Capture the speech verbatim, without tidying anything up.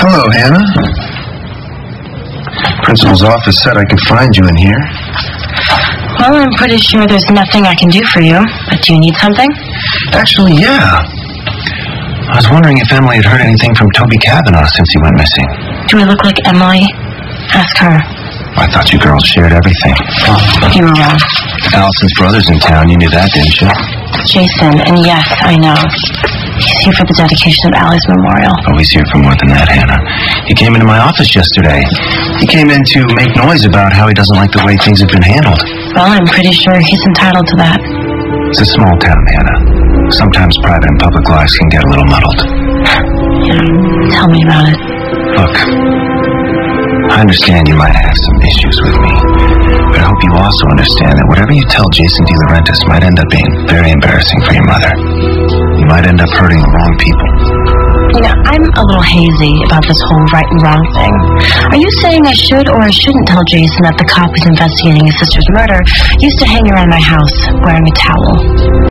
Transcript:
Hello, Hannah. Principal's office said I could find you in here. Well, I'm pretty sure there's nothing I can do for you. But do you need something? Actually, yeah. I was wondering if Emily had heard anything from Toby Kavanaugh since he went missing. Do I look like Emily? Ask her. I thought you girls shared everything. You were wrong. Allison's brother's in town. You knew that, didn't you? Jason, and yes, I know. He's here for the dedication of Allie's memorial. Oh, he's here for more than that, Hannah. He came into my office yesterday. He came in to make noise about how he doesn't like the way things have been handled. Well, I'm pretty sure he's entitled to that. It's a small town, Hannah. Sometimes private and public lives can get a little muddled. Yeah, tell me about it. Look, I understand you might have some issues with me, but I hope you also understand that whatever you tell Jason De Laurentiis might end up being very embarrassing for your mother. You might end up hurting the wrong people. You know, I'm a little hazy about this whole right and wrong thing. Are you saying I should or I shouldn't tell Jason that the cop who's investigating his sister's murder used to hang around my house wearing a towel?